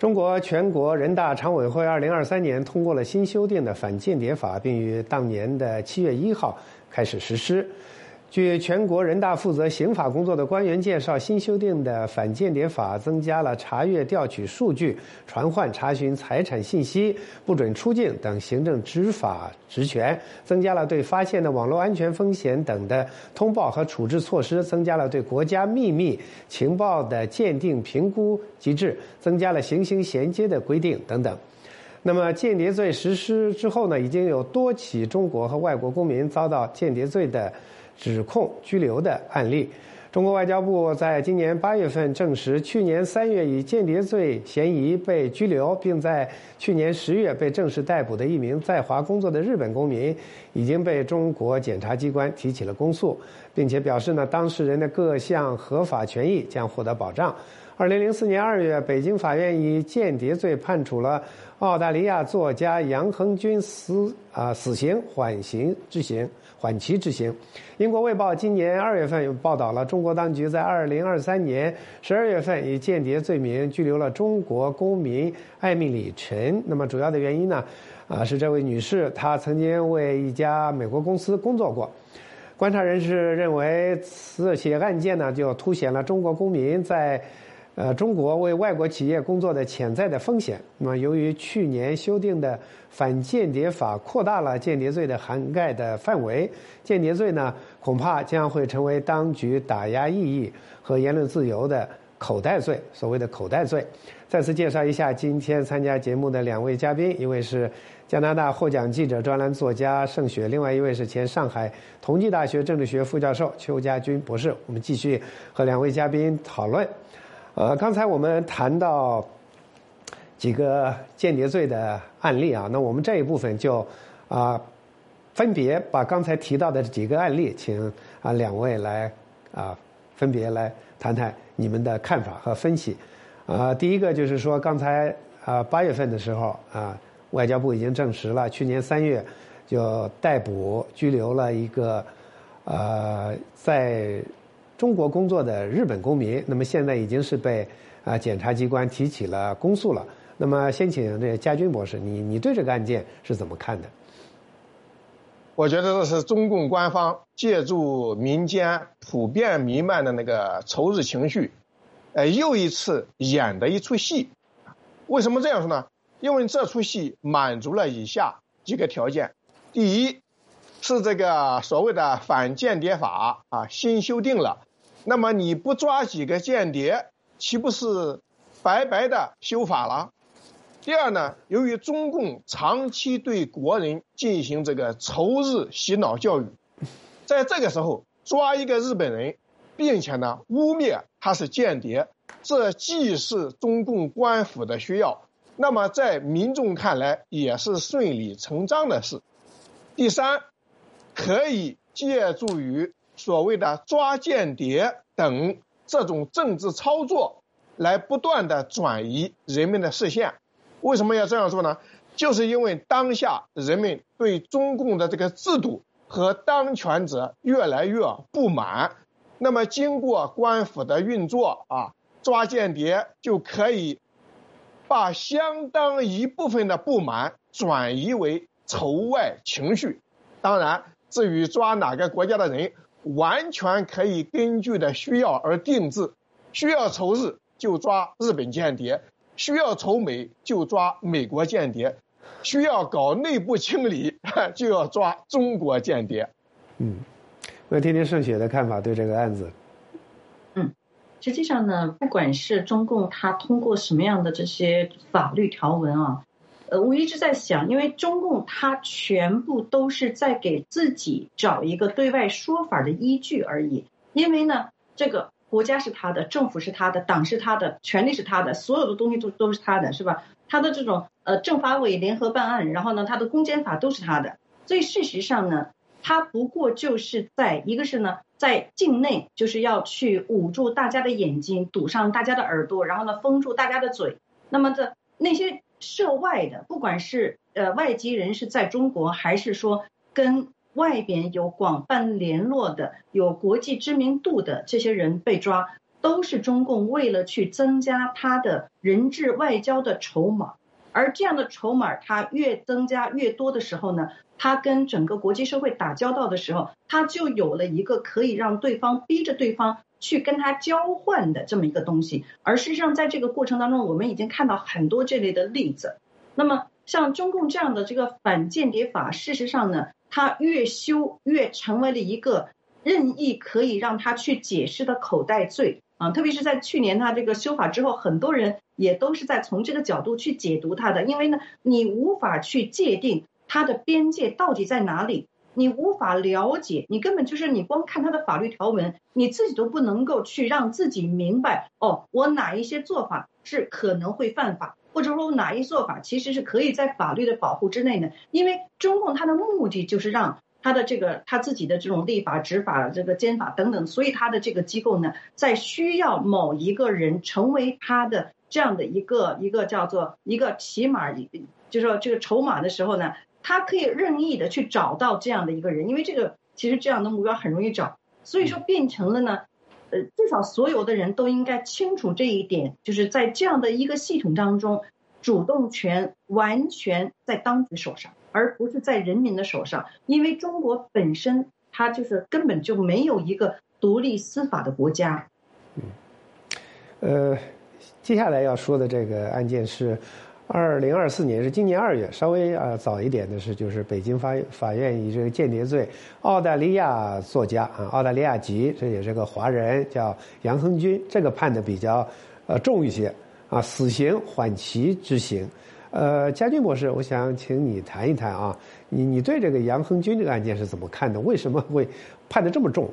中国全国人大常委会2023年通过了新修订的反间谍法，并于当年的7月1号开始实施。据全国人大负责刑法工作的官员介绍，新修订的反间谍法增加了查阅、调取数据、传唤、查询财产信息、不准出境等行政执法职权，增加了对发现的网络安全风险等的通报和处置措施，增加了对国家秘密情报的鉴定评估机制，增加了行刑衔接的规定等等。那么间谍罪实施之后呢，已经有多起中国和外国公民遭到间谍罪的指控拘留的案例。中国外交部在今年8月份证实，去年3月以间谍罪嫌疑被拘留，并在去年10月被正式逮捕的一名在华工作的日本公民，已经被中国检察机关提起了公诉，并且表示呢，当事人的各项合法权益将获得保障。2004年2月，北京法院以间谍罪判处了澳大利亚作家杨恒军死刑缓期执行。英国《卫报》今年2月份又报道了，中国当局在2023年12月份以间谍罪名拘留了中国公民艾米里陈。那么主要的原因呢，是这位女士她曾经为一家美国公司工作过。观察人士认为，此起案件呢，就凸显了中国公民在中国为外国企业工作的潜在的风险。那么，由于去年修订的反间谍法扩大了间谍罪的涵盖的范围，间谍罪呢，恐怕将会成为当局打压异议和言论自由的口袋罪，所谓的口袋罪。再次介绍一下今天参加节目的2位嘉宾，一位是加拿大获奖记者、专栏作家盛雪，另外一位是前上海同济大学政治学副教授邱家军博士。我们继续和2位嘉宾讨论。刚才我们谈到几个间谍罪的案例啊，那我们这一部分就分别把刚才提到的几个案例，请2位来分别来谈谈你们的看法和分析。第一个就是说，刚才8月份的时候外交部已经证实了，去年3月就逮捕拘留了一个在中国工作的日本公民，那么现在已经是被检察机关提起了公诉了。那么先请这家军博士，你对这个案件是怎么看的？ 我觉得这是中共官方借助民间普遍弥漫的那个仇日情绪，又一次演的一出戏。为什么这样说呢？因为这出戏满足了以下几个条件。第一，是这个所谓的反间谍法新修订了，那么你不抓几个间谍，岂不是白白的修法了？第二呢，由于中共长期对国人进行这个仇日洗脑教育，在这个时候抓一个日本人，并且呢污蔑他是间谍，这既是中共官府的需要，那么在民众看来也是顺理成章的事。第三，可以借助于所谓的抓间谍等这种政治操作来不断的转移人们的视线。为什么要这样做呢？就是因为当下人们对中共的这个制度和当权者越来越不满，那么经过官府的运作抓间谍就可以把相当一部分的不满转移为仇外情绪。当然，至于抓哪个国家的人，完全可以根据的需要而定制，需要仇日就抓日本间谍，需要仇美就抓美国间谍，需要搞内部清理就要抓中国间谍。 我听听盛雪的看法对这个案子。 实际上呢，不管是中共他通过什么样的这些法律条文我一直在想，因为中共他全部都是在给自己找一个对外说法的依据而已。因为呢，这个国家是他的，政府是他的，党是他的，权力是他的，所有的东西都是他的，是吧？他的这种政法委联合办案，然后呢，他的公检法都是他的。所以事实上呢，他不过就是一个是呢，在境内就是要去捂住大家的眼睛，堵上大家的耳朵，然后呢，封住大家的嘴。那么那些涉外的，不管是外籍人士在中国，还是说跟外边有广泛联络的、有国际知名度的这些人被抓， 都是中共为了去增加它的人质外交的筹码。而这样的筹码它越增加越多的时候呢，它跟整个国际社会打交道的时候，它就有了一个可以让对方逼着对方去跟他交换的这么一个东西。而事实上在这个过程当中，我们已经看到很多这类的例子。那么像中共这样的这个反间谍法，事实上呢，它越修越成为了一个任意可以让他去解释的口袋罪啊。特别是在去年他这个修法之后，很多人也都是在从这个角度去解读它的。因为呢，你无法去界定它的边界到底在哪里，你无法了解，你根本就是你光看它的法律条文，你自己都不能够去让自己明白，哦，我哪一些做法是可能会犯法，或者说哪一做法其实是可以在法律的保护之内的。因为中共它的目的就是让他的这个他自己的这种立法、执法、这个监法等等，所以他的这个机构呢，在需要某一个人成为他的这样的一个叫做一个起码就是说这个筹码的时候呢，他可以任意的去找到这样的一个人，因为这个其实这样的目标很容易找，所以说变成了呢，至少所有的人都应该清楚这一点，就是在这样的一个系统当中，主动权完全在当局手上，而不是在人民的手上。因为中国本身它就是根本就没有一个独立司法的国家。 接下来要说的这个案件是2024年，是今年2月，稍微早一点的是，就是北京法院以这个间谍罪，澳大利亚作家澳大利亚籍，这也是个华人，叫杨恒军，这个判的比较重一些死刑缓期执行。嘉军博士，我想请你谈一谈你对这个杨恒军这个案件是怎么看的？为什么会判得这么重？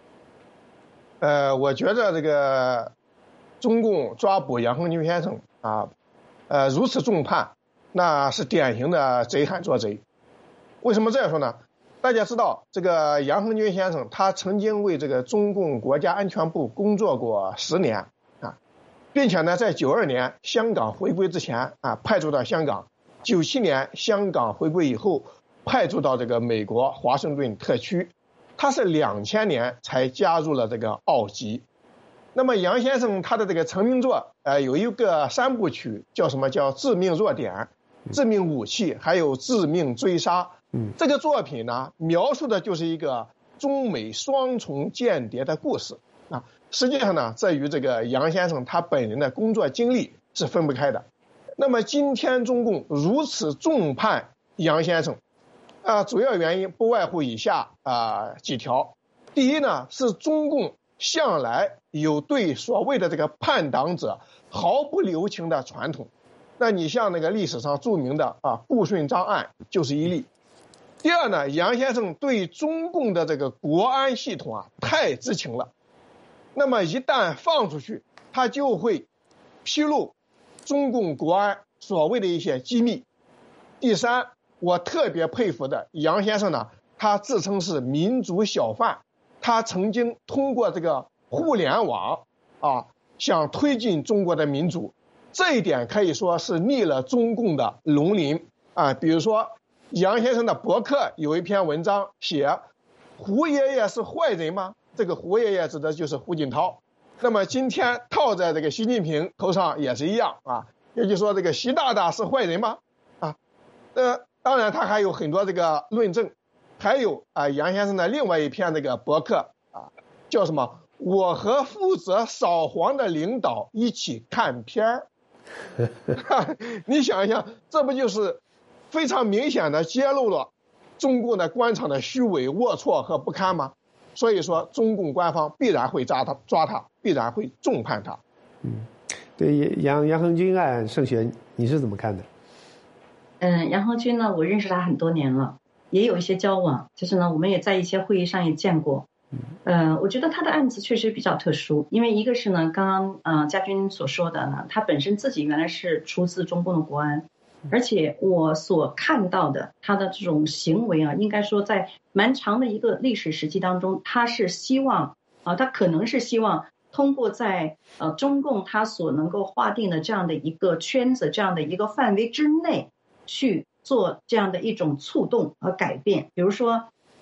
我觉得这个中共抓捕杨恒军先生如此重判，那是典型的贼喊捉贼。为什么这样说呢？大家知道，这个杨恒军先生他曾经为这个中共国家安全部工作过10年并且呢，在92年香港回归之前派驻到香港，97年香港回归以后派驻到这个美国华盛顿特区，他是2000年才加入了这个澳籍。那么杨先生他的这个成名作有一个3部曲，叫什么？叫致命弱点、致命武器，还有致命追杀。这个作品呢，描述的就是一个中美双重间谍的故事实际上呢，这与这个杨先生他本人的工作经历是分不开的。那么今天中共如此重判杨先生主要原因不外乎以下几条。第一呢，是中共向来有对所谓的这个叛党者毫不留情的传统。那你像那个历史上著名的顾顺章案就是一例。第二呢，杨先生对中共的这个国安系统太知情了。那么一旦放出去，他就会披露中共国安所谓的一些机密。第三，我特别佩服的杨先生呢，他自称是民主小贩，他曾经通过这个互联网想推进中国的民主，这一点可以说是逆了中共的龙鳞比如说杨先生的博客有一篇文章写胡爷爷是坏人吗？这个胡爷爷指的就是胡锦涛。那么今天套在这个习近平头上也是一样也就是说这个习大大是坏人吗？当然他还有很多这个论证。还有杨先生的另外一篇这个博客叫什么？我和负责扫黄的领导一起看片儿。你想一想，这不就是非常明显的揭露了中共的官场的虚伪、龌龊和不堪吗？所以说中共官方必然会抓他，必然会重判他。 对杨恒军案，盛璇你是怎么看的？ 杨恒军呢，我认识他很多年了，也有一些交往，就是呢，我们也在一些会议上也见过。我觉得他的案子确实比较特殊，因为一个是呢，刚刚嘉军所说的呢，他本身自己原来是出自中共的国安，而且我所看到的他的这种行为应该说在蛮长的一个历史时期当中，他是希望他可能是希望通过在中共他所能够划定的这样的一个圈子、这样的一个范围之内去做这样的一种触动和改变。比如说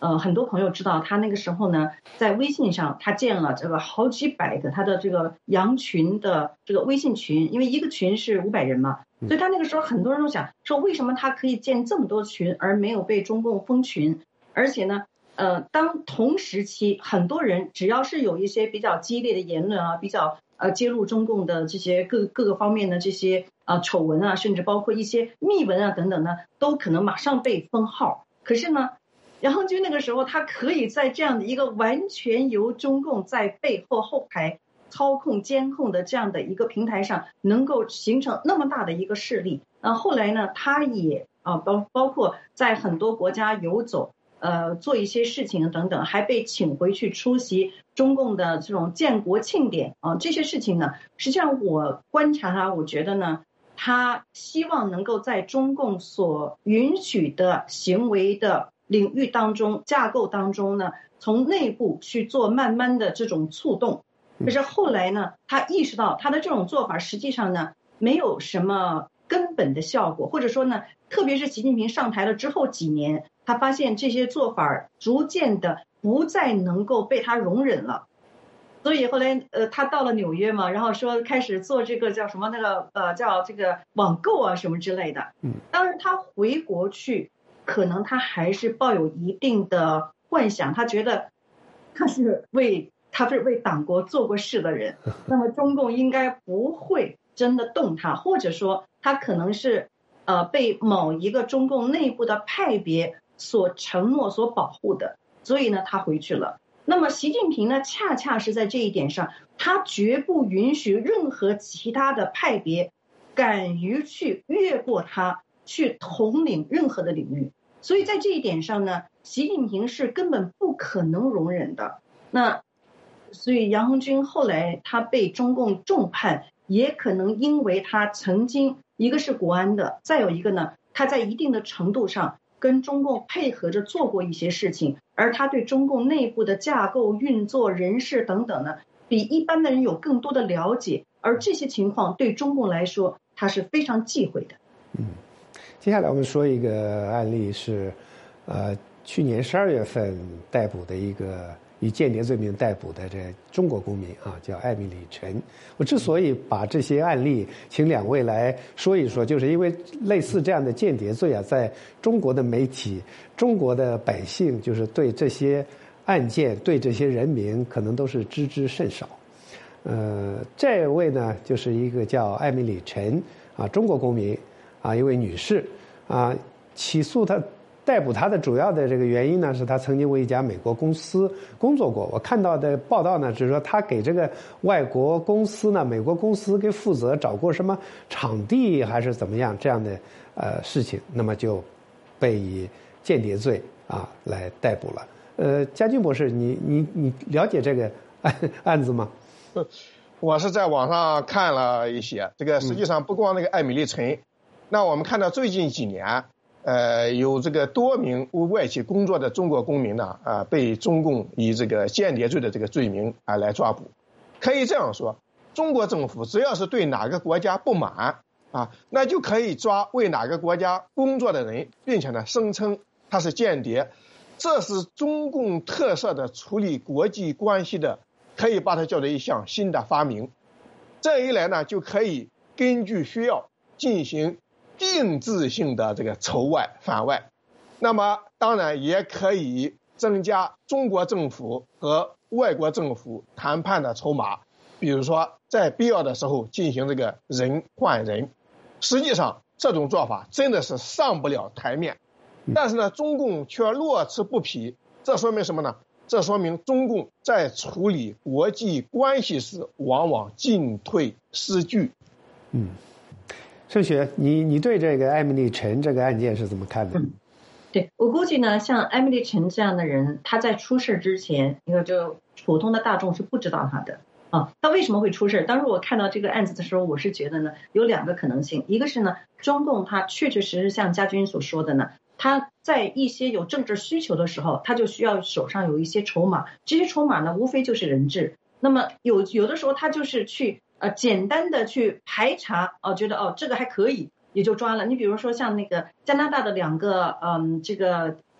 很多朋友知道，他那个时候呢，在微信上他建了这个好几百个他的这个羊群的这个微信群，因为一个群是500人嘛，所以他那个时候很多人都想说，为什么他可以建这么多群而没有被中共封群？而且呢，当同时期很多人只要是有一些比较激烈的言论啊，比较揭露中共的这些各个方面的这些丑闻啊，甚至包括一些密文啊等等呢，都可能马上被封号。可是呢，杨恒军那个时候，他可以在这样的一个完全由中共在背后后台操控监控的这样的一个平台上，能够形成那么大的一个势力。后来呢，他也包括在很多国家游走，做一些事情等等，还被请回去出席中共的这种建国庆典这些事情呢，实际上我观察他，我觉得呢，他希望能够在中共所允许的行为的领域当中、架构当中呢，从内部去做慢慢的这种触动。可是后来呢，他意识到他的这种做法实际上呢，没有什么根本的效果，或者说呢，特别是习近平上台了之后几年，他发现这些做法逐渐的不再能够被他容忍了。所以后来他到了纽约嘛，然后说开始做这个叫什么那个叫这个网购啊什么之类的。当然他回国去，可能他还是抱有一定的幻想，他觉得他是为党国做过事的人，那么中共应该不会真的动他，或者说他可能是被某一个中共内部的派别所承诺所保护的，所以呢他回去了。那么习近平呢，恰恰是在这一点上，他绝不允许任何其他的派别敢于去越过他，去统领任何的领域。所以在这一点上呢，习近平是根本不可能容忍的。那所以杨恒军后来他被中共重判，也可能因为他曾经一个是国安的，再有一个呢，他在一定的程度上跟中共配合着做过一些事情，而他对中共内部的架构、运作、人事等等呢，比一般的人有更多的了解，而这些情况对中共来说，他是非常忌讳的。 接下来我们说一个案例是，去年12月份逮捕的一个以间谍罪名逮捕的这中国公民叫艾米丽陈。我之所以把这些案例请两位来说一说，就是因为类似这样的间谍罪在中国的媒体、中国的百姓，就是对这些案件、对这些人名，可能都是知之甚少。这位呢，就是一个叫艾米丽陈中国公民一位女士起诉她。逮捕他的主要的这个原因呢，是他曾经为一家美国公司工作过。我看到的报道呢，只是说他给这个外国公司呢，美国公司给负责找过什么场地还是怎么样这样的事情，那么就被以间谍罪来逮捕了。嘉军博士，你了解这个案子吗？ 我是在网上看了一些，这个实际上不光那个艾米丽陈，那我们看到最近几年。有这个多名外企工作的中国公民呢，被中共以这个间谍罪的这个罪名来抓捕。可以这样说，中国政府只要是对哪个国家不满那就可以抓为哪个国家工作的人，并且呢声称他是间谍。这是中共特色的处理国际关系的，可以把它叫做一项新的发明。这一来呢，就可以根据需要进行定制性的这个筹外反外，那么当然也可以增加中国政府和外国政府谈判的筹码，比如说在必要的时候进行这个人换人。实际上这种做法真的是上不了台面，但是呢中共却乐此不疲。这说明什么呢？这说明中共在处理国际关系时往往进退失据。 盛雪，你对这个艾米丽陈这个案件是怎么看的？ 对，我估计呢，像艾米丽陈这样的人，他在出事之前，因为就普通的大众是不知道他的他为什么会出事？当时我看到这个案子的时候，我是觉得呢，有两个可能性，一个是呢，中共他确确实实像嘉军所说的呢，他在一些有政治需求的时候，他就需要手上有一些筹码，这些筹码呢，无非就是人质。那么有的时候他就是去简单的去排查觉得这个还可以，也就抓了。你比如说像那个加拿大的两个这个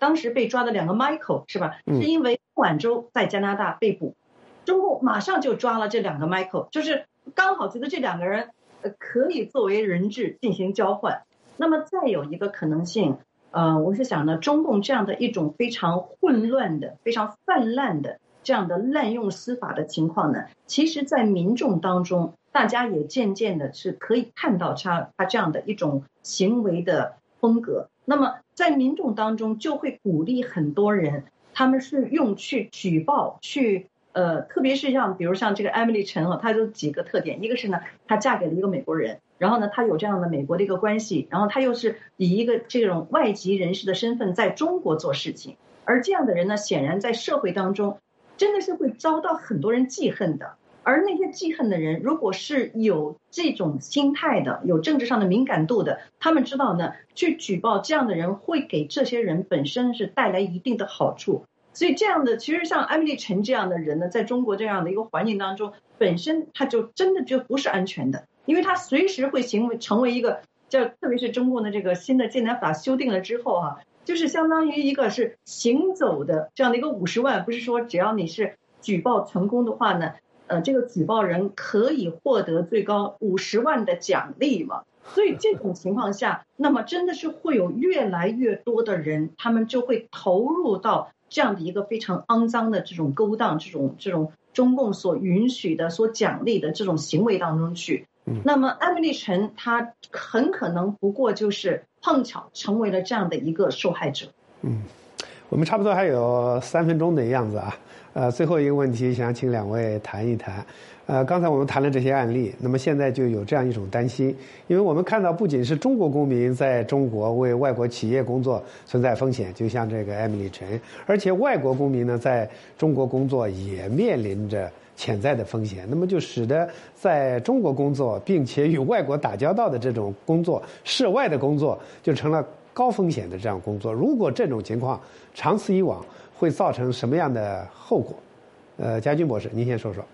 当时被抓的2个 Michael 是吧？是因为孟晚舟在加拿大被捕，中共马上就抓了这2个 Michael， 就是刚好觉得这2个人可以作为人质进行交换。那么再有一个可能性，我是想呢，中共这样的一种非常混乱的、非常泛滥的这样的滥用司法的情况呢，其实在民众当中，大家也渐渐的是可以看到他这样的一种行为的风格。那么在民众当中就会鼓励很多人，他们是用去举报去。特别是比如像这个 Emily Chen 她有几个特点，一个是呢，她嫁给了一个美国人，然后呢，她有这样的美国的一个关系，然后她又是以一个这种外籍人士的身份在中国做事情，而这样的人呢，显然在社会当中真的是会遭到很多人记恨的。而那些记恨的人，如果是有这种心态的，有政治上的敏感度的，他们知道呢，去举报这样的人会给这些人本身是带来一定的好处。所以这样的，其实像艾米丽陈这样的人呢，在中国这样的一个环境当中，本身他就真的就不是安全的，因为他随时会成为一个特别是中共的这个新的健检法修订了之后就是相当于一个是行走的这样的一个50万，不是说只要你是举报成功的话呢，这个举报人可以获得最高50万的奖励嘛。所以这种情况下，那么真的是会有越来越多的人，他们就会投入到这样的一个非常肮脏的这种勾当，这种中共所允许的、所奖励的这种行为当中去。那么艾米丽陈她很可能不过就是碰巧成为了这样的一个受害者。 我们差不多还有3分钟的样子最后一个问题想请2位谈一谈。刚才我们谈了这些案例，那么现在就有这样一种担心，因为我们看到不仅是中国公民在中国为外国企业工作存在风险，就像这个艾米丽陈，而且外国公民呢在中国工作也面临着潜在的风险，那么就使得在中国工作并且与外国打交道的这种工作，涉外的工作就成了高风险的这样工作。如果这种情况长此以往，会造成什么样的后果？嘉军博士，您先说说。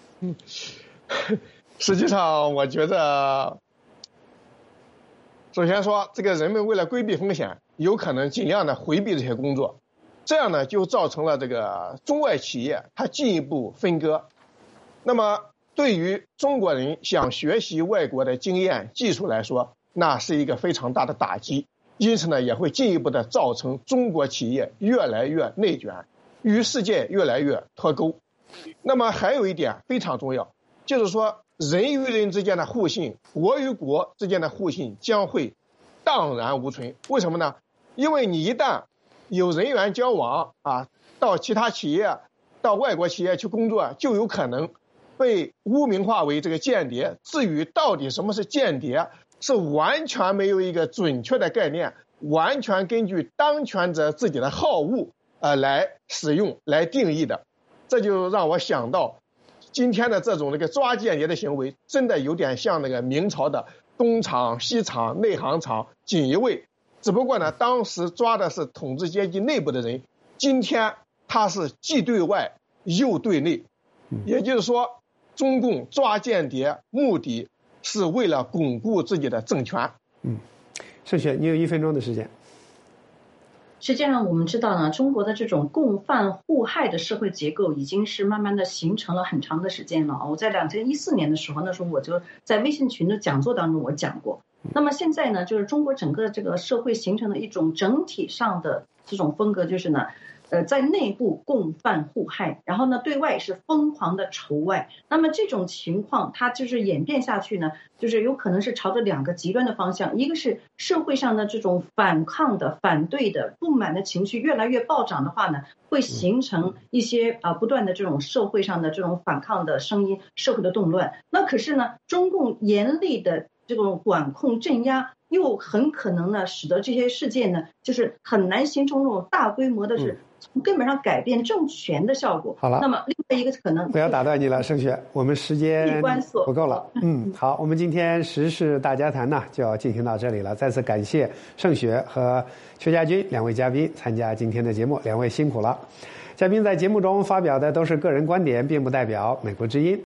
实际上我觉得，首先说这个人们为了规避风险，有可能尽量的回避这些工作，这样呢就造成了这个中外企业它进一步分割。那么对于中国人想学习外国的经验技术来说，那是一个非常大的打击，因此呢也会进一步的造成中国企业越来越内卷，与世界越来越脱钩。那么还有一点非常重要，就是说人与人之间的互信，国与国之间的互信将会荡然无存。为什么呢？因为你一旦有人员交往到其他企业、到外国企业去工作，就有可能被污名化为这个间谍。至于到底什么是间谍，是完全没有一个准确的概念，完全根据当权者自己的好恶来使用、来定义的。这就让我想到，今天的这种抓间谍的行为，真的有点像那个明朝的东厂、西厂、内行厂、锦衣卫。只不过呢，当时抓的是统治阶级内部的人，今天他是既对外又对内。也就是说，中共抓间谍目的是为了巩固自己的政权。 盛雪，你有1分钟的时间。 实际上我们知道呢，中国的这种共犯互害的社会结构已经是慢慢的形成了很长的时间了。我在2014年的时候，那时候我就在微信群的讲座当中我讲过。那么现在呢，就是中国整个这个社会形成的一种整体上的这种风格，就是呢在内部共犯互害，然后呢对外是疯狂的仇外。那么这种情况它就是演变下去呢，就是有可能是朝着2个极端的方向，一个是社会上的这种反抗的、反对的、不满的情绪越来越暴涨的话呢，会形成一些不断的这种社会上的这种反抗的声音，社会的动乱。那可是呢，中共严厉的这种管控镇压，又很可能呢使得这些事件呢就是很难形成这种大规模的是从根本上改变政权的效果。 好了， 那么另外一个可能， 不要打断你了，盛雪，我们时间不够了。好，我们今天时事大家谈呢就要进行到这里了。再次感谢盛雪和邱家军2位嘉宾参加今天的节目，2位辛苦了。嘉宾在节目中发表的都是个人观点，并不代表美国之音。